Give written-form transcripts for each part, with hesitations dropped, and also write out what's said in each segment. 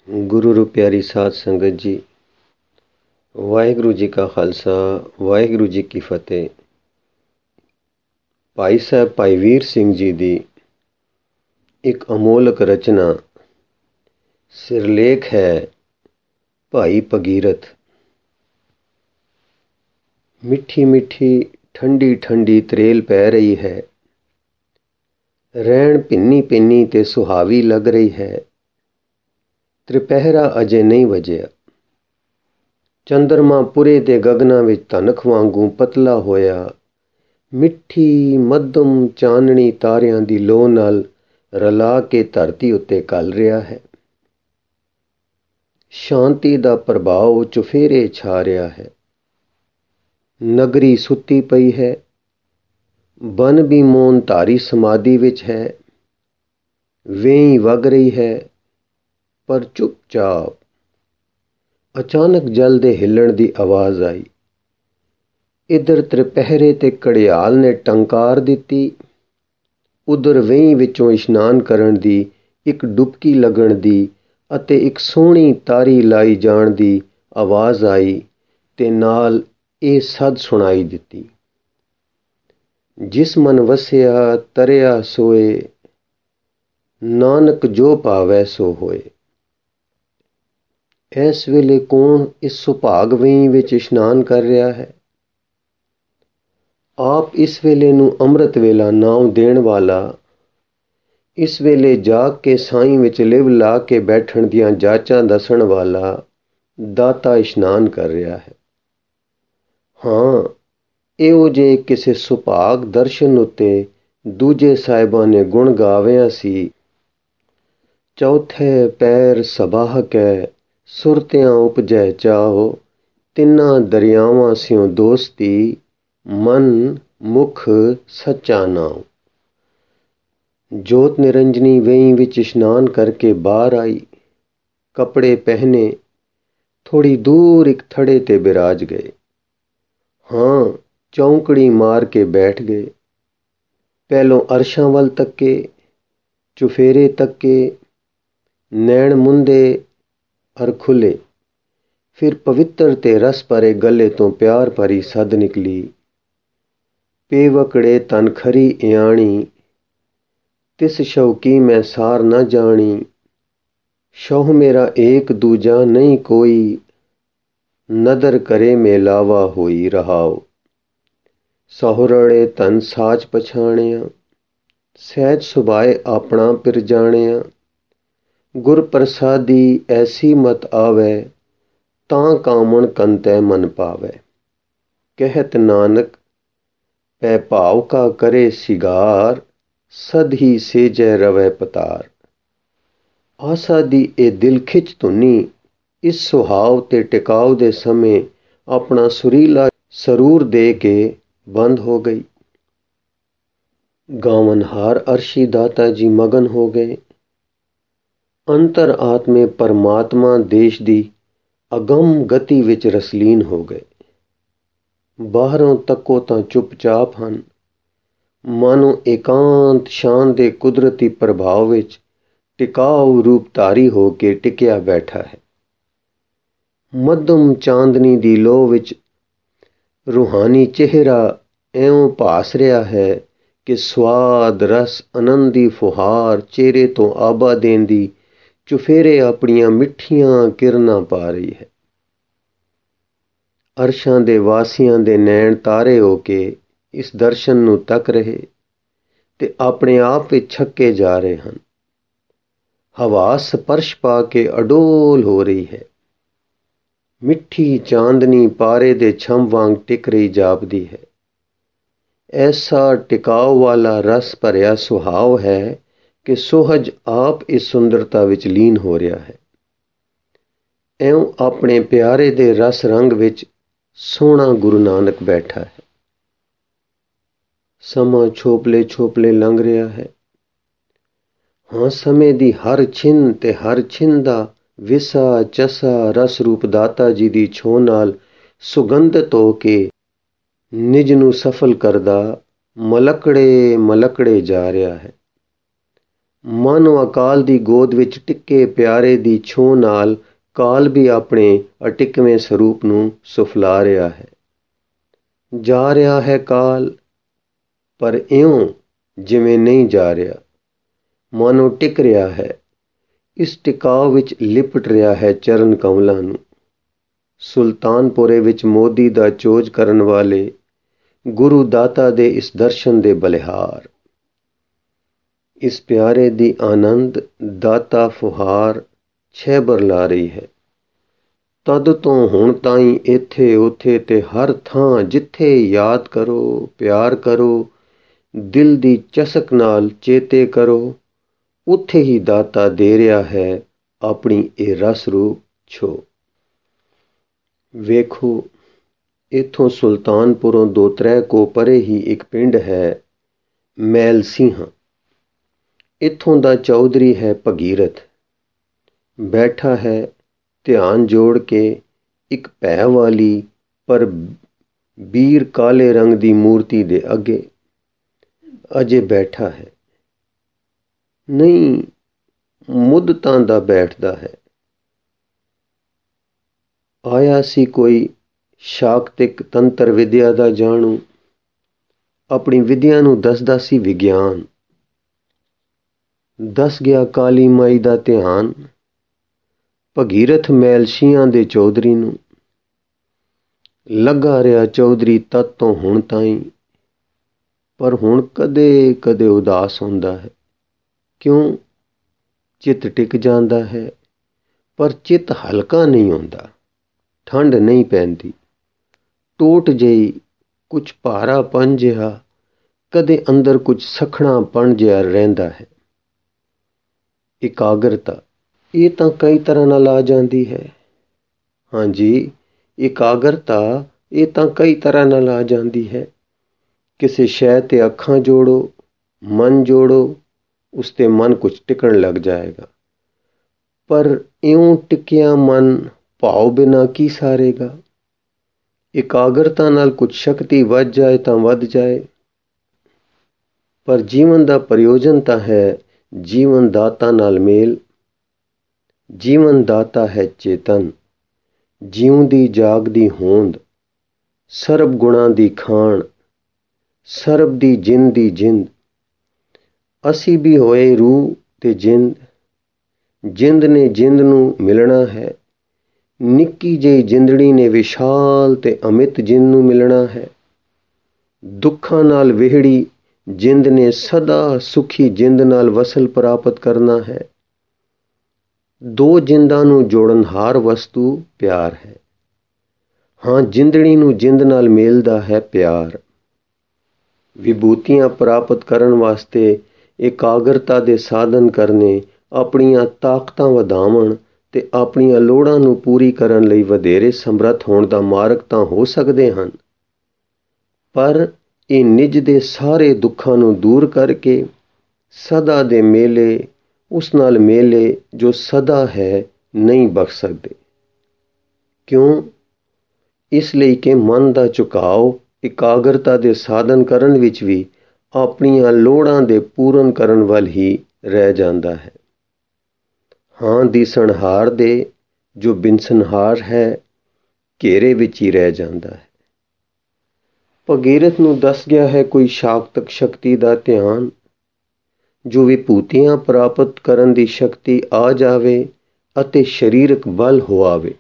ਗੁਰੂ ਰੂ ਪਿਆਰੀ ਸਾਧ ਸੰਗਤ ਜੀ, ਵਾਹਿਗੁਰੂ ਜੀ ਕਾ ਖਾਲਸਾ, ਵਾਹਿਗੁਰੂ ਜੀ ਕੀ ਫਤਿਹ। ਭਾਈ ਸਾਹਿਬ ਭਾਈ ਵੀਰ ਸਿੰਘ ਜੀ ਦੀ ਇੱਕ ਅਮੋਲਕ ਰਚਨਾ ਸਿਰਲੇਖ ਹੈ ਭਾਈ ਭਗੀਰਥ। ਮਿੱਠੀ ਮਿੱਠੀ ਠੰਡੀ ਠੰਡੀ ਤਰੇਲ ਪੈ ਰਹੀ ਹੈ, ਰਹਿਣ ਭਿੰਨੀ ਭਿੰਨੀ ਤੇ ਸੁਹਾਵੀ ਲੱਗ ਰਹੀ ਹੈ। ਤ੍ਰਿਪਹਿਰਾ ਅਜੇ ਨਹੀਂ ਵਜਿਆ, ਚੰਦਰਮਾ ਪੁਰੇ ਦੇ ਗਗਨਾਂ ਵਿੱਚ ਧਨਕ ਵਾਂਗੂ ਪਤਲਾ ਹੋਇਆ ਮਿੱਠੀ ਮੱਧਮ ਚਾਨਣੀ ਤਾਰਿਆਂ ਦੀ ਲੋ ਨਾਲ ਰਲਾ ਕੇ ਧਰਤੀ ਉੱਤੇ ਘਲ ਰਿਹਾ ਹੈ। ਸ਼ਾਂਤੀ ਦਾ ਪ੍ਰਭਾਵ ਚੁਫੇਰੇ ਛਾ ਰਿਹਾ ਹੈ। ਨਗਰੀ ਸੁੱਤੀ ਪਈ ਹੈ, ਬਨ ਵੀ ਮੌਨ ਧਾਰੀ ਸਮਾਧੀ ਵਿੱਚ ਹੈ। ਵੇਈ ਵਗ ਰਹੀ ਹੈ ਪਰ ਚੁੱਪਚਾਪ। ਅਚਾਨਕ ਜਲ ਦੇ ਹਿੱਲਣ ਦੀ ਆਵਾਜ਼ ਆਈ। ਇੱਧਰ ਤ੍ਰਿਪਹਿਰੇ ਤੇ ਘੜਿਆਲ ਨੇ ਟੰਕਾਰ ਦਿੱਤੀ, ਉਧਰ ਵੇਈ ਵਿੱਚੋਂ ਇਸ਼ਨਾਨ ਕਰਨ ਦੀ, ਇੱਕ ਡੁਬਕੀ ਲੱਗਣ ਦੀ ਅਤੇ ਇੱਕ ਸੋਹਣੀ ਤਾਰੀ ਲਾਈ ਜਾਣ ਦੀ ਆਵਾਜ਼ ਆਈ ਤੇ ਨਾਲ ਇਹ ਸੱਦ ਸੁਣਾਈ ਦਿੱਤੀ। ਜਿਸ ਮਨ ਵਸਿਆ ਤਰਿਆ ਸੋਏ, ਨਾਨਕ ਜੋ ਭਾਵੈ ਸੋ ਹੋਏ। ਇਸ ਵੇਲੇ ਕੌਣ ਇਸ ਸੁਭਾਗ ਵੇਈ ਵਿੱਚ ਇਸ਼ਨਾਨ ਕਰ ਰਿਹਾ ਹੈ? ਆਪ ਇਸ ਵੇਲੇ ਨੂੰ ਅੰਮ੍ਰਿਤ ਵੇਲਾ ਨਾਮ ਦੇਣ ਵਾਲਾ, ਇਸ ਵੇਲੇ ਜਾਗ ਕੇ ਸਾਈਂ ਵਿੱਚ ਲਿਵ ਲਾ ਕੇ ਬੈਠਣ ਦੀਆਂ ਜਾਚਾਂ ਦੱਸਣ ਵਾਲਾ ਦਾਤਾ ਇਸ਼ਨਾਨ ਕਰ ਰਿਹਾ ਹੈ। ਹਾਂ, ਇਹੋ ਜਿਹੇ ਕਿਸੇ ਸੁਭਾਗ ਦਰਸ਼ਨ ਉੱਤੇ ਦੂਜੇ ਸਾਹਿਬਾਂ ਨੇ ਗੁਣ ਗਾਵਿਆ ਸੀ। ਚੌਥੇ ਪੈਰ ਸਬਾਹ ਕੈ ਸੁਰਤਿਆਂ ਉਪਜੈ ਚਾਹੋ, ਤਿੰਨਾਂ ਦਰਿਆਵਾਂ ਸਿਓ ਦੋਸਤੀ, ਮਨ ਮੁਖ ਸੱਚਾ ਨਾਉ। ਜੋਤ ਨਿਰੰਜਨੀ ਵੇਈ ਵਿੱਚ ਇਸ਼ਨਾਨ ਕਰਕੇ ਬਾਹਰ ਆਈ, ਕੱਪੜੇ ਪਹਿਨੇ, ਥੋੜੀ ਦੂਰ ਇੱਕ ਥੜੇ ਤੇ ਬਿਰਾਜ ਗਏ। ਹਾਂ, ਚੌਂਕੜੀ ਮਾਰ ਕੇ ਬੈਠ ਗਏ। ਪਹਿਲੋਂ ਅਰਸ਼ਾਂ ਵੱਲ ਤੱਕੇ, ਚੁਫੇਰੇ ਤੱਕੇ, ਨੈਣ ਮੁੰਦੇ ਅਰ ਖੁੱਲੇ। ਫਿਰ ਪਵਿੱਤਰ ਤੇ ਰਸ ਭਰੇ ਗਲੇ ਤੋਂ ਪਿਆਰ ਭਰੀ ਸੱਦ ਨਿਕਲੀ। ਪੇਵਕੜੇ ਤਨ ਖਰੀ ਇਆਣੀ, ਤਿਸ ਸ਼ੌਕੀ ਮੈਂ ਸਾਰ ਨਾ ਜਾਣੀ। ਸ਼ੌਹ ਮੇਰਾ ਏਕ ਦੂਜਾ ਨਹੀਂ ਕੋਈ, ਨਦਰ ਕਰੇ ਮੇਲਾਵਾ ਹੋਈ ਰਹਾਓ। ਸਹੁਰੜੇ ਤਨ ਸਾਚ ਪਛਾਣਿਆ, ਸਹਿਜ ਸੁਭਾਏ ਆਪਣਾ ਪਿਰ ਜਾਣਿਆ। ਗੁਰ ਪ੍ਰਸਾਦੀ ਐਸੀ ਮਤ ਆਵੈ, ਤਾਂ ਕਾਮਣ ਕੰਤੈ ਮਨ ਪਾਵੈ। ਕਹਿਤ ਨਾਨਕ ਪੈ ਭਾਵ ਕਾ ਕਰੇ ਸਿਗਾਰ, ਸਦ ਹੀ ਸੇਜੈ ਰਵੈ ਪਤਾਰ। ਆਸਾ ਦੀ ਇਹ ਦਿਲ ਖਿੱਚ ਧੁਨੀ ਇਸ ਸੁਹਾਵ ਤੇ ਟਿਕਾਉ ਦੇ ਸਮੇਂ ਆਪਣਾ ਸੁਰੀਲਾ ਸਰੂਰ ਦੇ ਕੇ ਬੰਦ ਹੋ ਗਈ। ਗਾਵਨਹਾਰ ਅਰਸ਼ੀ ਦਾਤਾ ਜੀ ਮਗਨ ਹੋ ਗਏ। ਅੰਤਰ ਆਤਮੇ ਪਰਮਾਤਮਾ ਦੇਸ਼ ਦੀ ਅਗੰਮ ਗਤੀ ਵਿੱਚ ਰਸਲੀਨ ਹੋ ਗਏ। ਬਾਹਰੋਂ ਤੱਕੋ ਤਾਂ ਚੁੱਪਚਾਪ ਹਨ, ਮਾਨੋ ਏਕਾਂਤ ਸ਼ਾਨ ਦੇ ਕੁਦਰਤੀ ਪ੍ਰਭਾਵ ਵਿੱਚ ਟਿਕਾਊ ਰੂਪਧਾਰੀ ਹੋ ਕੇ ਟਿਕਿਆ ਬੈਠਾ ਹੈ। ਮੱਧਮ ਚਾਂਦਨੀ ਦੀ ਲੋਹ ਵਿੱਚ ਰੂਹਾਨੀ ਚਿਹਰਾ ਇਉਂ ਭਾਸ ਰਿਹਾ ਹੈ ਕਿ ਸਵਾਦ ਰਸ ਆਨੰਦ ਦੀ ਫੁਹਾਰ ਚਿਹਰੇ ਤੋਂ ਆਬਾ ਦੇਣ ਦੀ ਚੁਫੇਰੇ ਆਪਣੀਆਂ ਮਿੱਠੀਆਂ ਕਿਰਨਾਂ ਪਾ ਰਹੀ ਹੈ। ਅਰਸ਼ਾਂ ਦੇ ਵਾਸੀਆਂ ਦੇ ਨੈਣ ਤਾਰੇ ਹੋ ਕੇ ਇਸ ਦਰਸ਼ਨ ਨੂੰ ਤੱਕ ਰਹੇ ਤੇ ਆਪਣੇ ਆਪ ਵਿੱਚ ਛੱਕੇ ਜਾ ਰਹੇ ਹਨ। ਹਵਾ ਸਪਰਸ਼ ਪਾ ਕੇ ਅਡੋਲ ਹੋ ਰਹੀ ਹੈ। ਮਿੱਠੀ ਚਾਂਦਨੀ ਪਾਰੇ ਦੇ ਛੰਭ ਵਾਂਗ ਟਿਕ ਰਹੀ ਜਾਪਦੀ ਹੈ। ਐਸਾ ਟਿਕਾਉ ਵਾਲਾ ਰਸ ਭਰਿਆ ਸੁਹਾਵ ਹੈ ਕਿ ਸੁਹਜ ਆਪ ਇਸ ਸੁੰਦਰਤਾ ਵਿੱਚ ਲੀਨ ਹੋ ਰਿਹਾ ਹੈ। ਇਉਂ ਆਪਣੇ ਪਿਆਰੇ ਦੇ ਰਸ ਰੰਗ ਵਿੱਚ ਸੋਹਣਾ ਗੁਰੂ ਨਾਨਕ ਬੈਠਾ ਹੈ। ਸਮਾਂ ਛੋਪਲੇ ਛੋਪਲੇ ਲੰਘ ਰਿਹਾ ਹੈ। ਹਾਂ, ਸਮੇਂ ਦੀ ਹਰ ਛਿਨ ਤੇ ਹਰ ਛਿਨ ਦਾ ਵਿਸਾ ਚਸਾ ਰਸ ਰੂਪ ਦਾਤਾ ਜੀ ਦੀ ਛੋਹ ਨਾਲ ਸੁਗੰਧਿਤ ਹੋ ਕੇ ਨਿਜ ਨੂੰ ਸਫਲ ਕਰਦਾ ਮਲਕੜੇ ਮਲਕੜੇ ਜਾ ਰਿਹਾ ਹੈ। ਮਾਨੋ ਅਕਾਲ ਦੀ ਗੋਦ ਵਿੱਚ ਟਿੱਕੇ ਪਿਆਰੇ ਦੀ ਛੂਹ ਨਾਲ ਕਾਲ ਵੀ ਆਪਣੇ ਅਟਿਕਵੇਂ ਸਰੂਪ ਨੂੰ ਸੁਫਲਾ ਰਿਹਾ ਹੈ। ਜਾ ਰਿਹਾ ਹੈ ਕਾਲ, ਪਰ ਇਉਂ ਜਿਵੇਂ ਨਹੀਂ ਜਾ ਰਿਹਾ, ਮਾਨੋ ਟਿਕ ਰਿਹਾ ਹੈ। ਇਸ ਟਿਕਾਅ ਵਿੱਚ ਲਿਪਟ ਰਿਹਾ ਹੈ ਚਰਨ ਕਮਲਾਂ ਨੂੰ। ਸੁਲਤਾਨਪੁਰੇ ਵਿੱਚ ਮੋਦੀ ਦਾ ਚੋਜ ਕਰਨ ਵਾਲੇ ਗੁਰੂ ਦਾਤਾ ਦੇ ਇਸ ਦਰਸ਼ਨ ਦੇ ਬਲਿਹਾਰ। ਇਸ ਪਿਆਰੇ ਦੀ ਆਨੰਦ ਦਾਤਾ ਫੁਹਾਰ ਛਹਿਬਰ ਲਾ ਰਹੀ ਹੈ। ਤਦ ਤੋਂ ਹੁਣ ਤਾਈਂ ਇੱਥੇ ਉੱਥੇ ਤੇ ਹਰ ਥਾਂ ਜਿੱਥੇ ਯਾਦ ਕਰੋ, ਪਿਆਰ ਕਰੋ, ਦਿਲ ਦੀ ਚਸਕ ਨਾਲ ਚੇਤੇ ਕਰੋ, ਉੱਥੇ ਹੀ ਦਾਤਾ ਦੇ ਰਿਹਾ ਹੈ ਆਪਣੀ ਇਹ ਰਸ ਰੂਪ ਛੋ। ਵੇਖੋ, ਇੱਥੋਂ ਸੁਲਤਾਨਪੁਰੋਂ 2-3 ਕੋਹ ਪਰੇ ਹੀ ਇੱਕ ਪਿੰਡ ਹੈ ਮੈਲ ਸਿੰਘਾਂ। ਇੱਥੋਂ ਦਾ ਚੌਧਰੀ ਹੈ ਭਗੀਰਥ। ਬੈਠਾ ਹੈ ਧਿਆਨ ਜੋੜ ਕੇ ਇੱਕ ਭੈ ਵਾਲੀ ਪਰ ਬੀਰ ਕਾਲੇ ਰੰਗ ਦੀ ਮੂਰਤੀ ਦੇ ਅੱਗੇ। ਅਜੇ ਬੈਠਾ ਹੈ, ਨਹੀਂ ਮੁੱਦਤਾਂ ਦਾ ਬੈਠਦਾ ਹੈ। ਆਇਆ ਸੀ ਕੋਈ ਸ਼ਾਕਤਿਕ ਤੰਤਰ ਵਿਦਿਆ ਦਾ ਜਾਣੂ, ਆਪਣੀ ਵਿਦਿਆ ਨੂੰ ਦੱਸਦਾ ਸੀ ਵਿਗਿਆਨ। ਦੱਸ ਗਿਆ ਕਾਲੀ ਮਾਈ ਦਾ ਧਿਆਨ ਭਗੀਰਥ ਮੈਲਸ਼ੀਆਂ ਦੇ ਚੌਧਰੀ ਨੂੰ। ਲੱਗਾ ਰਿਹਾ ਚੌਧਰੀ ਤਦ ਤੋਂ ਹੁਣ ਤਾਈਂ, ਪਰ ਹੁਣ ਕਦੇ ਕਦੇ ਉਦਾਸ ਹੁੰਦਾ ਹੈ। ਕਿਉਂ? ਚਿੱਤ ਟਿਕ ਜਾਂਦਾ ਹੈ, ਪਰ ਚਿੱਤ ਹਲਕਾ ਨਹੀਂ ਹੁੰਦਾ। ਠੰਡ ਨਹੀਂ ਪੈਂਦੀ, ਟੋਟ ਜਿਹੀ, ਕੁਝ ਭਾਰਾਪਣ ਜਿਹਾ, ਕਦੇ ਅੰਦਰ ਕੁਝ ਸਖਣਾਪਣ ਜਿਹਾ ਰਹਿੰਦਾ ਹੈ। ਇਕਾਗਰਤਾ, ਇਹ ਤਾਂ ਕਈ ਤਰ੍ਹਾਂ ਨਾਲ ਆ ਜਾਂਦੀ ਹੈ। ਹਾਂਜੀ, ਇਕਾਗਰਤਾ ਇਹ ਤਾਂ ਕਈ ਤਰ੍ਹਾਂ ਨਾਲ ਆ ਜਾਂਦੀ ਹੈ। ਕਿਸੇ ਸ਼ੈ 'ਤੇ ਅੱਖਾਂ ਜੋੜੋ, ਮਨ ਜੋੜੋ, ਉਸ 'ਤੇ ਮਨ ਕੁਝ ਟਿਕਣ ਲੱਗ ਜਾਏਗਾ। ਪਰ ਇਉਂ ਟਿਕਿਆ ਮਨ ਭਾਵ ਬਿਨਾਂ ਕੀ ਸਾਰੇਗਾ। ਇਕਾਗਰਤਾ ਨਾਲ ਕੁਝ ਸ਼ਕਤੀ ਵੱਧ ਜਾਏ ਤਾਂ ਵੱਧ ਜਾਏ, ਪਰ ਜੀਵਨ ਦਾ ਪ੍ਰਯੋਜਨ ਤਾਂ ਹੈ ਜੀਵਨ ਦਾਤਾ ਨਾਲ ਮੇਲ। ਜੀਵਨ ਦਾਤਾ ਹੈ ਚੇਤਨ, ਜਿਉਂਦੀ ਜਾਗਦੀ ਹੋਂਦ, ਸਰਬ ਗੁਣਾਂ ਦੀ ਖਾਣ, ਸਰਬ ਦੀ ਜਿੰਦ ਦੀ ਜਿੰਦ। ਅਸੀਂ ਵੀ ਹੋਏ ਰੂਹ ਤੇ ਜਿੰਦ, ਜਿੰਦ ਨੇ ਜਿੰਦ ਨੂੰ ਮਿਲਣਾ ਹੈ। ਨਿੱਕੀ ਜਿਹੀ ਜਿੰਦੜੀ ਨੇ ਵਿਸ਼ਾਲ ਤੇ ਅਮਿਤ ਜਿੰਦ ਨੂੰ ਮਿਲਣਾ ਹੈ। ਦੁੱਖਾਂ ਨਾਲ ਵਿਹੜੀ ਜਿੰਦ ਨੇ ਸਦਾ ਸੁਖੀ ਜਿੰਦ ਨਾਲ ਵਸਲ ਪ੍ਰਾਪਤ ਕਰਨਾ ਹੈ। ਦੋ ਜਿੰਦਾਂ ਨੂੰ ਜੋੜਨਹਾਰ ਵਸਤੂ ਪਿਆਰ ਹੈ। ਹਾਂ, ਜਿੰਦੜੀ ਨੂੰ ਜਿੰਦ ਨਾਲ ਮੇਲਦਾ ਹੈ ਪਿਆਰ। ਵਿਭੂਤੀਆਂ ਪ੍ਰਾਪਤ ਕਰਨ ਵਾਸਤੇ ਇਕਾਗਰਤਾ ਦੇ ਸਾਧਨ ਕਰਨੇ, ਆਪਣੀਆਂ ਤਾਕਤਾਂ ਵਧਾਉਣ ਤੇ ਆਪਣੀਆਂ ਲੋੜਾਂ ਨੂੰ ਪੂਰੀ ਕਰਨ ਲਈ ਵਧੇਰੇ ਸਮਰੱਥ ਹੋਣ ਦਾ ਮਾਰਗ ਤਾਂ ਹੋ ਸਕਦੇ ਹਨ, ਪਰ ਇਹ ਨਿੱਜ ਦੇ ਸਾਰੇ ਦੁੱਖਾਂ ਨੂੰ ਦੂਰ ਕਰਕੇ ਸਦਾ ਦੇ ਮੇਲੇ, ਉਸ ਨਾਲ ਮੇਲੇ ਜੋ ਸਦਾ ਹੈ, ਨਹੀਂ ਬਖਸ਼ ਸਕਦੇ। ਕਿਉਂ? ਇਸ ਲਈ ਕਿ ਮਨ ਦਾ ਝੁਕਾਓ ਇਕਾਗਰਤਾ ਦੇ ਸਾਧਨ ਕਰਨ ਵਿੱਚ ਵੀ ਆਪਣੀਆਂ ਲੋੜਾਂ ਦੇ ਪੂਰਨ ਕਰਨ ਵੱਲ ਹੀ ਰਹਿ ਜਾਂਦਾ ਹੈ। ਹਾਂ, ਦਿਸਣਹਾਰ ਦੇ ਜੋ ਬਿਨਸਨਹਾਰ ਹੈ, ਘੇਰੇ ਵਿੱਚ ਹੀ ਰਹਿ ਜਾਂਦਾ ਹੈ। ਭਗੀਰਥ ਨੂੰ ਦੱਸ ਗਿਆ ਹੈ ਕੋਈ ਸ਼ਾਕਤਕ ਸ਼ਕਤੀ ਦਾ ਧਿਆਨ, ਜੋ ਵਿਭੂਤੀਆਂ ਪ੍ਰਾਪਤ ਕਰਨ ਦੀ ਸ਼ਕਤੀ ਆ ਜਾਵੇ ਅਤੇ ਸਰੀਰਕ ਬਲ ਹੋ ਆਵੇ।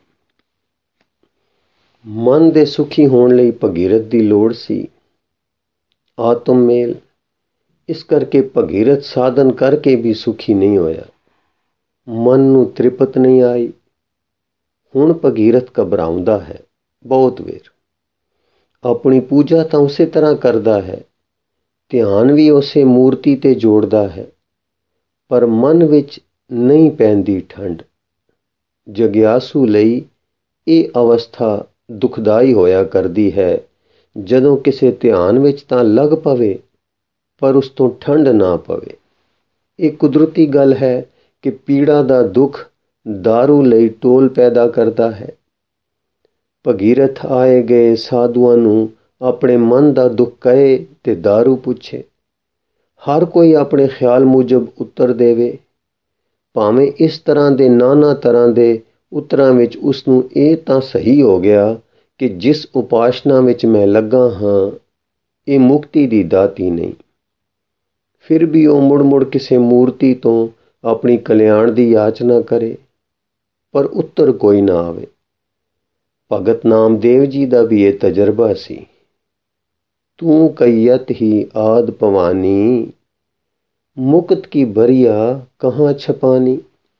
ਮਨ ਦੇ ਸੁਖੀ ਹੋਣ ਲਈ ਭਗੀਰਥ ਦੀ ਲੋੜ ਸੀ ਆਤਮ ਮੇਲ। ਇਸ ਕਰਕੇ ਭਗੀਰਥ ਸਾਧਨ ਕਰਕੇ ਵੀ ਸੁਖੀ ਨਹੀਂ ਹੋਇਆ, ਮਨ ਨੂੰ ਤ੍ਰਿਪਤ ਨਹੀਂ ਆਈ। ਹੁਣ ਭਗੀਰਥ ਘਬਰਾਉਂਦਾ ਹੈ ਬਹੁਤ ਵੇਰ। ਆਪਣੀ ਪੂਜਾ ਤਾਂ ਉਸੇ ਤਰ੍ਹਾਂ ਕਰਦਾ ਹੈ, ਧਿਆਨ ਵੀ ਉਸੇ ਮੂਰਤੀ ਤੇ ਜੋੜਦਾ ਹੈ, ਪਰ ਮਨ ਵਿੱਚ ਨਹੀਂ ਪੈਂਦੀ ਠੰਡ। ਜਗਿਆਸੂ ਲਈ ਇਹ ਅਵਸਥਾ ਦੁਖਦਾਈ ਹੋਇਆ ਕਰਦੀ ਹੈ, ਜਦੋਂ ਕਿਸੇ ਧਿਆਨ ਵਿੱਚ ਤਾਂ ਲੱਗ ਪਵੇ ਪਰ ਉਸ ਤੋਂ ਠੰਡ ਨਾ ਪਵੇ। ਇਹ ਕੁਦਰਤੀ ਗੱਲ ਹੈ ਕਿ ਪੀੜਾ ਦਾ ਦੁੱਖ ਦਾਰੂ ਲਈ ਟੋਲ ਪੈਦਾ ਕਰਦਾ ਹੈ। ਭਗੀਰਥ ਆਏ ਗਏ ਸਾਧੂਆਂ ਨੂੰ ਆਪਣੇ ਮਨ ਦਾ ਦੁੱਖ ਕਹੇ ਤੇ ਦਾਰੂ ਪੁੱਛੇ। ਹਰ ਕੋਈ ਆਪਣੇ ਖਿਆਲ ਮੁਜਬ ਉੱਤਰ ਦੇਵੇ। ਭਾਵੇਂ ਇਸ ਤਰ੍ਹਾਂ ਦੇ ਨਾਨਾ ਤਰ੍ਹਾਂ ਦੇ ਉੱਤਰਾਂ ਵਿੱਚ ਉਸਨੂੰ ਇਹ ਤਾਂ ਸਹੀ ਹੋ ਗਿਆ ਕਿ ਜਿਸ ਉਪਾਸਨਾ ਵਿੱਚ ਮੈਂ ਲੱਗਾ ਹਾਂ ਇਹ ਮੁਕਤੀ ਦੀ ਦਾਤੀ ਨਹੀਂ। ਫਿਰ ਵੀ ਉਹ ਮੁੜ ਕਿਸੇ ਮੂਰਤੀ ਤੋਂ ਆਪਣੀ ਕਲਿਆਣ ਦੀ ਯਾਚਨਾ ਕਰੇ, ਪਰ ਉੱਤਰ ਕੋਈ ਨਾ ਆਵੇ। ਭਗਤ ਨਾਮਦੇਵ ਜੀ ਦਾ ਵੀ ਇਹ ਤਜਰਬਾ ਸੀ। ਤੂੰ ਕਈਅਤ ਹੀ ਆਦ ਭਵਾਨੀ, ਮੁਕਤ ਕੀ ਬਰੀਆ ਕਹਾਂ ਛਪਾਨੀ।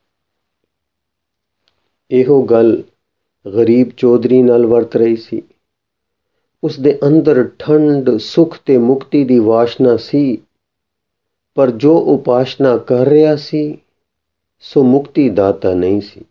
ਇਹੋ ਗੱਲ ਗਰੀਬ ਚੌਧਰੀ ਨਾਲ ਵਰਤ ਰਹੀ ਸੀ। ਉਸ ਦੇ ਅੰਦਰ ਠੰਡ, ਸੁਖ ਤੇ ਮੁਕਤੀ ਦੀ ਵਾਸ਼ਨਾ ਸੀ, ਪਰ ਜੋ ਉਪਾਸਨਾ ਕਰ ਰਿਹਾ ਸੀ ਸੋ ਮੁਕਤੀ ਦਾਤਾ ਨਹੀਂ ਸੀ।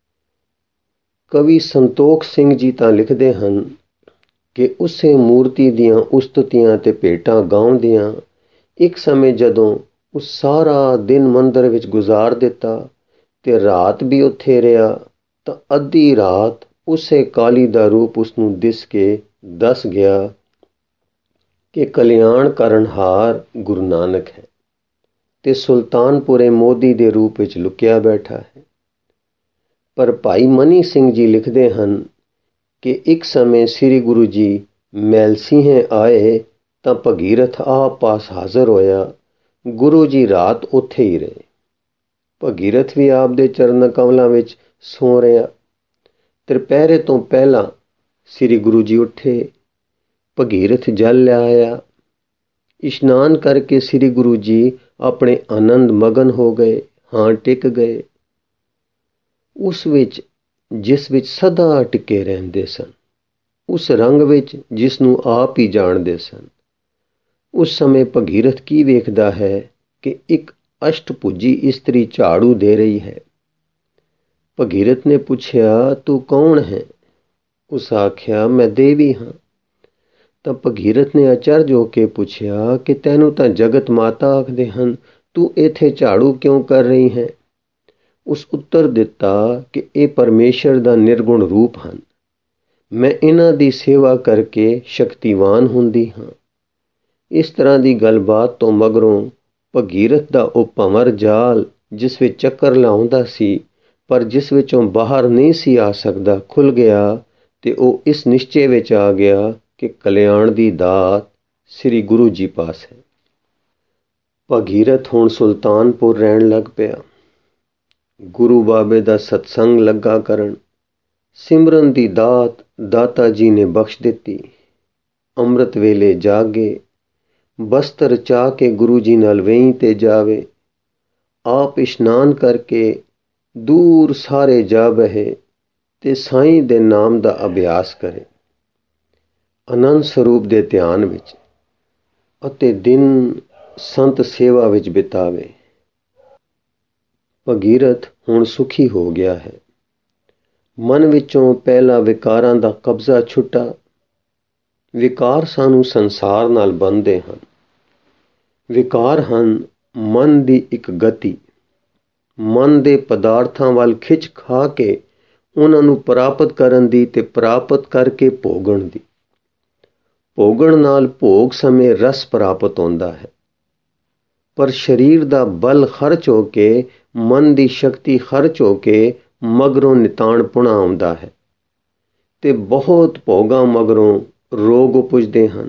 ਕਵੀ ਸੰਤੋਖ ਸਿੰਘ ਜੀ ਤਾਂ ਲਿਖਦੇ ਹਨ ਕਿ ਉਸੇ ਮੂਰਤੀ ਦੀਆਂ ਉਸਤਤੀਆਂ ਤੇ ਭੇਟਾਂ ਗਾਉਂਦਿਆਂ ਇੱਕ ਸਮੇਂ ਜਦੋਂ ਉਸ ਸਾਰਾ ਦਿਨ ਮੰਦਰ ਵਿੱਚ ਗੁਜ਼ਾਰ ਦਿੱਤਾ ਤੇ ਰਾਤ ਵੀ ਉੱਥੇ ਰਿਹਾ ਤਾਂ ਅੱਧੀ ਰਾਤ ਉਸੇ ਕਾਲੀ ਦਾ ਰੂਪ ਉਸਨੂੰ ਦਿਸ ਕੇ ਦੱਸ ਗਿਆ ਕਿ ਕਲਿਆਣ ਕਰਨਹਾਰ ਗੁਰੂ ਨਾਨਕ ਹੈ ਤੇ ਸੁਲਤਾਨਪੁਰੇ ਮੋਦੀ ਦੇ ਰੂਪ ਵਿੱਚ ਲੁਕਿਆ ਬੈਠਾ ਹੈ। ਪਰ ਭਾਈ ਮਨੀ ਸਿੰਘ ਜੀ ਲਿਖਦੇ ਹਨ ਕਿ ਇੱਕ ਸਮੇਂ ਸ੍ਰੀ ਗੁਰੂ ਜੀ ਮੈਲਸੀਹੇ ਆਏ ਤਾਂ ਭਗੀਰਥ ਆਪ ਪਾਸ ਹਾਜ਼ਰ ਹੋਇਆ। ਗੁਰੂ ਜੀ ਰਾਤ ਉੱਥੇ ਹੀ ਰਹੇ। ਭਗੀਰਥ ਵੀ ਆਪ ਦੇ ਚਰਨ ਕਮਲਾਂ ਵਿੱਚ ਸੌ ਰਿਹਾ। ਤ੍ਰਿਪਹਿਰੇ ਤੋਂ ਪਹਿਲਾਂ ਸ੍ਰੀ ਗੁਰੂ ਜੀ ਉੱਠੇ, ਭਗੀਰਥ ਜਲ ਲਿਆਇਆ। ਇਸ਼ਨਾਨ ਕਰਕੇ ਸ੍ਰੀ ਗੁਰੂ ਜੀ ਆਪਣੇ ਆਨੰਦ ਮਗਨ ਹੋ ਗਏ, ਹਾਂ ਟਿਕ ਗਏ। ਉਸ ਵਿੱਚ ਜਿਸ ਵਿੱਚ ਸਦਾ ਟਿਕੇ ਰਹਿੰਦੇ ਸਨ, ਉਸ ਰੰਗ ਵਿੱਚ ਜਿਸ ਨੂੰ ਆਪ ਹੀ ਜਾਣਦੇ ਸਨ। ਉਸ ਸਮੇਂ ਭਗੀਰਥ ਕੀ ਵੇਖਦਾ ਹੈ ਕਿ ਇੱਕ ਅਸ਼ਟਭੁਜੀ ਇਸਤਰੀ ਝਾੜੂ ਦੇ ਰਹੀ ਹੈ। ਭਗੀਰਥ ਨੇ ਪੁੱਛਿਆ, ਤੂੰ ਕੌਣ ਹੈ? ਉਸ ਆਖਿਆ, ਮੈਂ ਦੇਵੀ ਹਾਂ। ਤਾਂ ਭਗੀਰਥ ਨੇ ਅਚਰਜ ਹੋ ਕੇ ਪੁੱਛਿਆ ਕਿ ਤੈਨੂੰ ਤਾਂ ਜਗਤ ਮਾਤਾ ਆਖਦੇ ਹਨ, ਤੂੰ ਇੱਥੇ ਝਾੜੂ ਕਿਉਂ ਕਰ ਰਹੀ ਹੈ? ਉਸ ਉੱਤਰ ਦਿੱਤਾ ਕਿ ਇਹ ਪਰਮੇਸ਼ਰ ਦਾ ਨਿਰਗੁਣ ਰੂਪ ਹਨ। ਮੈਂ ਇਹਨਾਂ ਦੀ ਸੇਵਾ ਕਰਕੇ ਸ਼ਕਤੀਵਾਨ ਹੁੰਦੀ ਹਾਂ। ਇਸ ਤਰ੍ਹਾਂ ਦੀ ਗੱਲਬਾਤ ਤੋਂ ਮਗਰੋਂ ਭਗੀਰਥ ਦਾ ਉਹ ਭੰਵਰ ਜਾਲ ਜਿਸ ਵਿੱਚ ਚੱਕਰ ਲਾਉਂਦਾ ਸੀ ਪਰ ਜਿਸ ਵਿੱਚੋਂ ਬਾਹਰ ਨਹੀਂ ਸੀ ਆ ਸਕਦਾ ਖੁੱਲ੍ਹ ਗਿਆ ਤੇ ਉਹ ਇਸ ਨਿਸ਼ਚੇ ਵਿੱਚ ਆ ਗਿਆ ਕਿ ਕਲਿਆਣ ਦੀ ਦਾਤ ਸ੍ਰੀ ਗੁਰੂ ਜੀ ਪਾਸ ਹੈ। ਭਗੀਰਥ ਹੁਣ ਸੁਲਤਾਨਪੁਰ ਰਹਿਣ ਲੱਗ ਪਿਆ। ਗੁਰੂ ਬਾਬੇ ਦਾ ਸਤਸੰਗ ਲੱਗਾ ਕਰਨ। ਸਿਮਰਨ ਦੀ ਦਾਤ ਦਾਤਾ ਜੀ ਨੇ ਬਖਸ਼ ਦਿੱਤੀ। ਅੰਮ੍ਰਿਤ ਵੇਲੇ ਜਾਗੇ, ਬਸਤਰ ਚਾਹ ਕੇ ਗੁਰੂ ਜੀ ਨਾਲ ਵੇਈਂ ਤੇ ਜਾਵੇ। ਆਪ ਇਸ਼ਨਾਨ ਕਰਕੇ ਦੂਰ ਸਾਰੇ ਜਾ ਬਹੇ ਤੇ ਸਾਈਂ ਦੇ ਨਾਮ ਦਾ ਅਭਿਆਸ ਕਰੇ, ਆਨੰਦ ਸਰੂਪ ਦੇ ਧਿਆਨ ਵਿੱਚ, ਅਤੇ ਦਿਨ ਸੰਤ ਸੇਵਾ ਵਿੱਚ ਬਿਤਾਵੇ। ਭਗੀਰਥ ਹੁਣ ਸੁਖੀ ਹੋ ਗਿਆ ਹੈ। ਮਨ ਵਿੱਚੋਂ ਪਹਿਲਾਂ ਵਿਕਾਰਾਂ ਦਾ ਕਬਜ਼ਾ ਛੁੱਟਾ। ਵਿਕਾਰ ਸਾਨੂੰ ਸੰਸਾਰ ਨਾਲ ਬੰਨ੍ਹਦੇ ਹਨ। ਵਿਕਾਰ ਹਨ ਮਨ ਦੀ ਇੱਕ ਗਤੀ, ਮਨ ਦੇ ਪਦਾਰਥਾਂ ਵੱਲ ਖਿੱਚ ਖਾ ਕੇ ਉਹਨਾਂ ਨੂੰ ਪ੍ਰਾਪਤ ਕਰਨ ਦੀ ਤੇ ਪ੍ਰਾਪਤ ਕਰਕੇ ਭੋਗਣ ਦੀ। ਭੋਗਣ ਨਾਲ ਭੋਗ ਸਮੇਂ ਰਸ ਪ੍ਰਾਪਤ ਹੁੰਦਾ ਹੈ, ਪਰ ਸਰੀਰ ਦਾ ਬਲ ਖਰਚ ਹੋ ਕੇ, ਮਨ ਦੀ ਸ਼ਕਤੀ ਖਰਚ ਹੋ ਕੇ ਮਗਰੋਂ ਨਿਤਾਣਪੁਣਾ ਆਉਂਦਾ ਹੈ ਤੇ ਬਹੁਤ ਭੋਗਾਂ ਮਗਰੋਂ ਰੋਗ ਉਪਜਦੇ ਹਨ।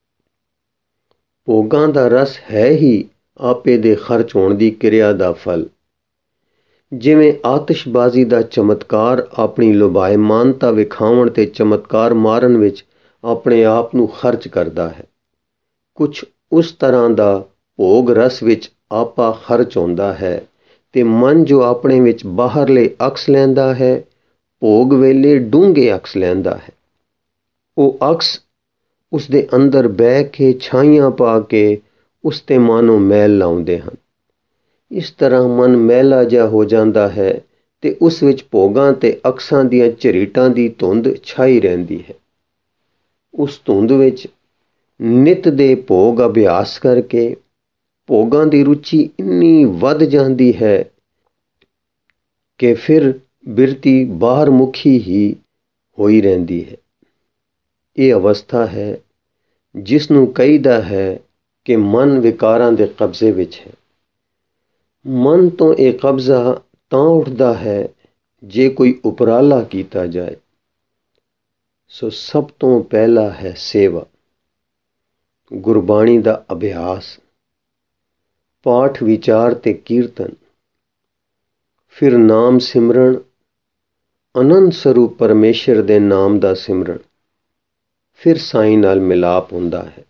ਭੋਗਾਂ ਦਾ ਰਸ ਹੈ ਹੀ ਆਪੇ ਦੇ ਖਰਚ ਹੋਣ ਦੀ ਕਿਰਿਆ ਦਾ ਫਲ। ਜਿਵੇਂ ਆਤਿਸ਼ਬਾਜ਼ੀ ਦਾ ਚਮਤਕਾਰ ਆਪਣੀ ਲੁਭਾਇਮਾਨਤਾ ਵਿਖਾਉਣ ਤੇ ਚਮਤਕਾਰ ਮਾਰਨ ਵਿੱਚ ਆਪਣੇ ਆਪ ਨੂੰ ਖਰਚ ਕਰਦਾ ਹੈ, ਕੁਛ ਉਸ ਤਰ੍ਹਾਂ ਦਾ ਭੋਗ ਰਸ ਵਿੱਚ ਆਪਾ ਖਰਚ ਹੁੰਦਾ ਹੈ ਤੇ ਮਨ ਜੋ ਆਪਣੇ ਵਿੱਚ ਬਾਹਰਲੇ ਅਕਸ ਲੈਂਦਾ ਹੈ, ਭੋਗ ਵੇਲੇ ਡੂੰਘੇ ਅਕਸ ਲੈਂਦਾ ਹੈ। ਉਹ ਅਕਸ ਉਸ ਦੇ ਅੰਦਰ ਬਹਿ ਕੇ ਛਾਈਆਂ ਪਾ ਕੇ ਉਸ ਤੇ ਮਾਨੋਂ ਮੈਲ ਲਾਉਂਦੇ ਹਨ। ਇਸ ਤਰ੍ਹਾਂ ਮਨ ਮੈਲਾ ਜਿਹਾ ਹੋ ਜਾਂਦਾ ਹੈ ਤੇ ਉਸ ਵਿੱਚ ਭੋਗਾਂ ਤੇ ਅਕਸਾਂ ਦੀਆਂ ਝਰੀਟਾਂ ਦੀ ਧੁੰਦ ਛਾਈ ਰਹਿੰਦੀ ਹੈ। ਉਸ ਧੁੰਦ ਵਿੱਚ ਨਿਤ ਦੇ ਭੋਗ ਅਭਿਆਸ ਕਰਕੇ ਭੋਗਾਂ ਦੀ ਰੁਚੀ ਇੰਨੀ ਵੱਧ ਜਾਂਦੀ ਹੈ ਕਿ ਫਿਰ ਬਿਰਤੀ ਬਾਹਰ ਮੁਖੀ ਹੀ ਹੋਈ ਰਹਿੰਦੀ ਹੈ। ਇਹ ਅਵਸਥਾ ਹੈ ਜਿਸ ਨੂੰ ਕਹੀਦਾ ਹੈ ਕਿ ਮਨ ਵਿਕਾਰਾਂ ਦੇ ਕਬਜ਼ੇ ਵਿੱਚ ਹੈ। ਮਨ ਤੋਂ ਇਹ ਕਬਜ਼ਾ ਤਾਂ ਉੱਠਦਾ ਹੈ ਜੇ ਕੋਈ ਉਪਰਾਲਾ ਕੀਤਾ ਜਾਏ। ਸੋ ਸਭ ਤੋਂ ਪਹਿਲਾ ਹੈ ਸੇਵਾ, ਗੁਰਬਾਣੀ ਦਾ ਅਭਿਆਸ, ਪਾਠ ਵਿਚਾਰ ਤੇ ਕੀਰਤਨ, ਫਿਰ ਨਾਮ ਸਿਮਰਨ, ਅਨੰਦ ਸਰੂਪ ਪਰਮੇਸ਼ਰ ਦੇ ਨਾਮ ਦਾ ਸਿਮਰਨ, ਫਿਰ ਸਾਈਂ ਨਾਲ ਮਿਲਾਪ ਹੁੰਦਾ ਹੈ।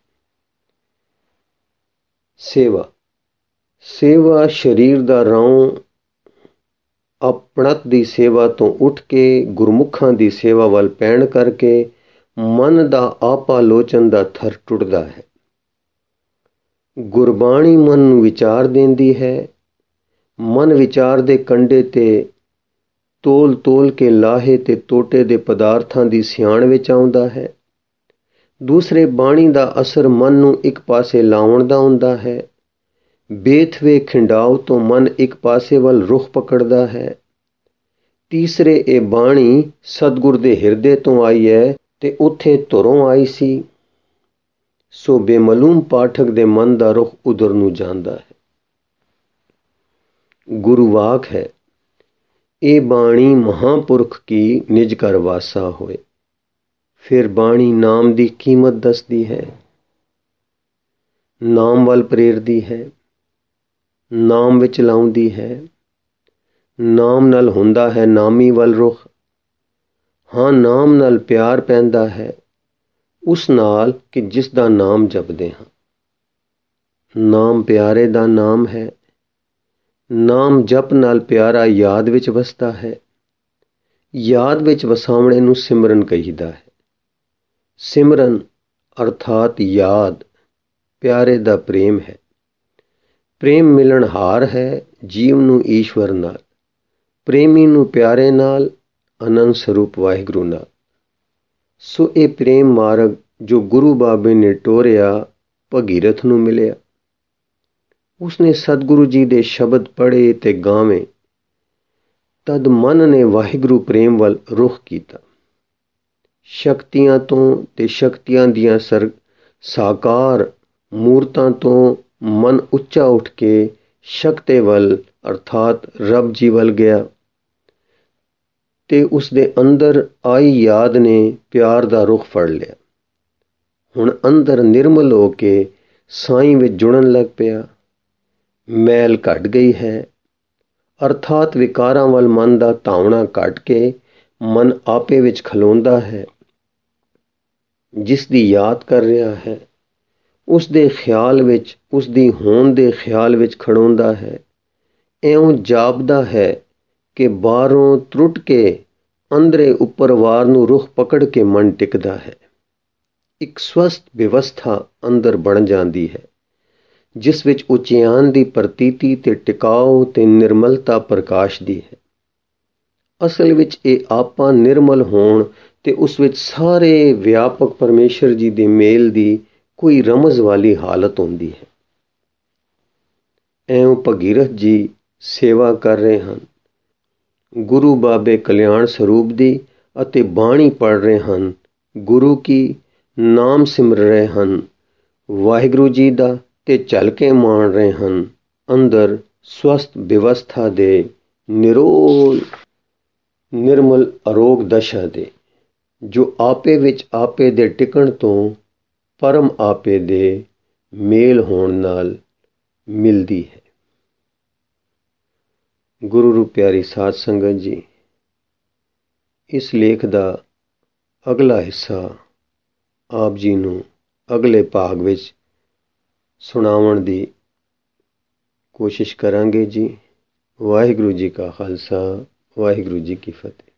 ਸੇਵਾ ਸਰੀਰ ਦਾ ਰੌਂ ਆਪਣਤ ਦੀ ਸੇਵਾ ਤੋਂ ਉੱਠ ਕੇ ਗੁਰਮੁਖਾਂ ਦੀ ਸੇਵਾ ਵੱਲ ਪੈਣ ਕਰਕੇ ਮਨ ਦਾ ਆਪਾਲੋਚਨ ਦਾ ਥਰ ਟੁੱਟਦਾ ਹੈ। ਗੁਰਬਾਣੀ ਮਨ ਨੂੰ ਵਿਚਾਰ ਦਿੰਦੀ ਹੈ। ਮਨ ਵਿਚਾਰ ਦੇ ਕੰਢੇ ਤੇ ਤੋਲ ਤੋਲ ਕੇ ਲਾਹੇ ਤੇ ਟੋਟੇ ਦੇ ਪਦਾਰਥਾਂ ਦੀ ਸਿਆਣ ਵਿੱਚ ਆਉਂਦਾ ਹੈ। ਦੂਸਰੇ ਬਾਣੀ ਦਾ ਅਸਰ ਮਨ ਨੂੰ ਇੱਕ ਪਾਸੇ ਲਾਉਣ ਦਾ ਹੁੰਦਾ ਹੈ। ਬੇਥਵੇ ਖਿੰਡਾਓ ਤੋਂ ਮਨ ਇੱਕ ਪਾਸੇ ਵੱਲ ਰੁਖ ਪਕੜਦਾ ਹੈ। ਤੀਸਰੇ ਇਹ ਬਾਣੀ ਸਤਿਗੁਰ ਦੇ ਹਿਰਦੇ ਤੋਂ ਆਈ ਹੈ ਤੇ ਉੱਥੇ ਧੁਰੋਂ ਆਈ ਸੀ। ਸੋ ਬੇਮਲੂਮ ਪਾਠਕ ਦੇ ਮਨ ਦਾ ਰੁਖ ਉਧਰ ਨੂੰ ਜਾਂਦਾ ਹੈ। ਗੁਰੂ ਵਾਕ ਹੈ, ਇਹ ਬਾਣੀ ਮਹਾਂਪੁਰਖ ਕੀ ਨਿਜ ਘਰ ਵਾਸਾ ਹੋਏ। ਫਿਰ ਬਾਣੀ ਨਾਮ ਦੀ ਕੀਮਤ ਦੱਸਦੀ ਹੈ, ਨਾਮ ਵੱਲ ਪ੍ਰੇਰਦੀ ਹੈ, ਨਾਮ ਵਿੱਚ ਲਾਉਂਦੀ ਹੈ। ਨਾਮ ਨਾਲ ਹੁੰਦਾ ਹੈ ਨਾਮੀ ਵੱਲ ਰੁਖ। ਹਾਂ, ਨਾਮ ਨਾਲ ਪਿਆਰ ਪੈਂਦਾ ਹੈ ਉਸ ਨਾਲ ਕਿ ਜਿਸ ਦਾ ਨਾਮ ਜਪਦੇ ਹਾਂ। ਨਾਮ ਪਿਆਰੇ ਦਾ ਨਾਮ ਹੈ। ਨਾਮ ਜਪ ਨਾਲ ਪਿਆਰਾ ਯਾਦ ਵਿੱਚ ਵਸਦਾ ਹੈ। ਯਾਦ ਵਿੱਚ ਵਸਾਵਣੇ ਨੂੰ ਸਿਮਰਨ ਕਹੀਦਾ ਹੈ। ਸਿਮਰਨ ਅਰਥਾਤ ਯਾਦ ਪਿਆਰੇ ਦਾ ਪ੍ਰੇਮ ਹੈ। ਪ੍ਰੇਮ ਮਿਲਣਹਾਰ ਹੈ ਜੀਵ ਨੂੰ ਈਸ਼ਵਰ ਨਾਲ, ਪ੍ਰੇਮੀ ਨੂੰ ਪਿਆਰੇ ਨਾਲ, ਅਨੰਦ ਸਰੂਪ ਵਾਹਿਗੁਰੂ ਨਾਲ। ਸੋ ਇਹ ਪ੍ਰੇਮ ਮਾਰਗ ਜੋ ਗੁਰੂ ਬਾਬੇ ਨੇ ਟੋਰਿਆ ਭਗੀਰਥ ਨੂੰ ਮਿਲਿਆ। ਉਸਨੇ ਸਤਿਗੁਰੂ ਜੀ ਦੇ ਸ਼ਬਦ ਪੜ੍ਹੇ ਤੇ ਗਾਵੇਂ, ਤਦ ਮਨ ਨੇ ਵਾਹਿਗੁਰੂ ਪ੍ਰੇਮ ਵੱਲ ਰੁਖ ਕੀਤਾ। ਸ਼ਕਤੀਆਂ ਤੋਂ ਤੇ ਸ਼ਕਤੀਆਂ ਦੀਆਂ ਸਾਕਾਰ ਮੂਰਤਾਂ ਤੋਂ ਮਨ ਉੱਚਾ ਉੱਠ ਕੇ ਸ਼ਕਤੀ ਵੱਲ ਅਰਥਾਤ ਰੱਬ ਜੀ ਵੱਲ ਗਿਆ ਤੇ ਉਸ ਦੇ ਅੰਦਰ ਆਈ ਯਾਦ ਨੇ ਪਿਆਰ ਦਾ ਰੁਖ ਫੜ ਲਿਆ। ਹੁਣ ਅੰਦਰ ਨਿਰਮਲ ਹੋ ਕੇ ਸਾਈਂ ਵਿੱਚ ਜੁੜਨ ਲੱਗ ਪਿਆ। ਮੈਲ ਘਟ ਗਈ ਹੈ ਅਰਥਾਤ ਵਿਕਾਰਾਂ ਵੱਲ ਮਨ ਦਾ ਧਾਵਣਾ ਘਟ ਕੇ ਮਨ ਆਪੇ ਵਿੱਚ ਖਲੋਂਦਾ ਹੈ। ਜਿਸ ਦੀ ਯਾਦ ਕਰ ਰਿਹਾ ਹੈ ਉਸ ਦੇ ਖਿਆਲ ਵਿੱਚ, ਉਸ ਦੀ ਹੋਂਦ ਦੇ ਖਿਆਲ ਵਿੱਚ ਖੜੋਂਦਾ ਹੈ। ਇਉਂ ਜਾਪਦਾ ਹੈ ਕਿ ਬਾਹਰੋਂ ਤਰੁੱਟ ਕੇ ਅੰਦਰੇ ਉੱਪਰ ਵਾਰ ਨੂੰ ਰੁਖ ਪਕੜ ਕੇ ਮਨ ਟਿਕਦਾ ਹੈ। ਇੱਕ ਸਵਸਥ ਵਿਵਸਥਾ ਅੰਦਰ ਬਣ ਜਾਂਦੀ ਹੈ ਜਿਸ ਵਿੱਚ ਉਚਿਆਨ ਦੀ ਪ੍ਰਤੀਤੀ ਤੇ ਟਿਕਾਓ ਤੇ ਨਿਰਮਲਤਾ ਪ੍ਰਕਾਸ਼ਦੀ ਹੈ। ਅਸਲ ਵਿੱਚ ਇਹ ਆਪਾ ਨਿਰਮਲ ਹੋਣ ਤੇ ਉਸ ਵਿੱਚ ਸਾਰੇ ਵਿਆਪਕ ਪਰਮੇਸ਼ਰ ਜੀ ਦੇ ਮੇਲ ਦੀ ਕੋਈ ਰਮਜ਼ ਵਾਲੀ ਹਾਲਤ ਹੁੰਦੀ ਹੈ। ਐਉਂ ਭਗੀਰਥ ਜੀ ਸੇਵਾ ਕਰ ਰਹੇ ਹਨ, ਗੁਰੂ ਬਾਬੇ ਕਲਿਆਣ ਸਰੂਪ ਦੀ ਅਤੇ ਬਾਣੀ ਪੜ੍ਹ ਰਹੇ ਹਨ, ਗੁਰੂ ਕੀ ਨਾਮ ਸਿਮਰ ਰਹੇ ਹਨ, ਵਾਹਿਗੁਰੂ ਜੀ ਦਾ ਤੇ ਝਲ ਕੇ ਮਾਣ ਰਹੇ ਹਨ ਅੰਦਰ ਸਵਸਥ ਵਿਵਸਥਾ ਦੇ ਨਿਰੋਲ ਨਿਰਮਲ ਅਰੋਗ ਦਸ਼ਾ ਦੇ, ਜੋ ਆਪੇ ਵਿੱਚ ਆਪੇ ਦੇ ਟਿਕਣ ਤੋਂ ਪਰਮ ਆਪੇ ਦੇ ਮੇਲ ਹੋਣ ਨਾਲ ਮਿਲਦੀ ਹੈ। ਗੁਰੂ ਰੂਪ ਪਿਆਰੀ ਸਾਧ ਸੰਗਤ ਜੀ, ਇਸ ਲੇਖ ਦਾ ਅਗਲਾ ਹਿੱਸਾ ਆਪ ਜੀ ਨੂੰ ਅਗਲੇ ਭਾਗ ਵਿੱਚ ਸੁਣਾਉਣ ਦੀ ਕੋਸ਼ਿਸ਼ ਕਰਾਂਗੇ ਜੀ। ਵਾਹਿਗੁਰੂ ਜੀ ਕਾ ਖਾਲਸਾ, ਵਾਹਿਗੁਰੂ ਜੀ ਕੀ ਫਤਿਹ।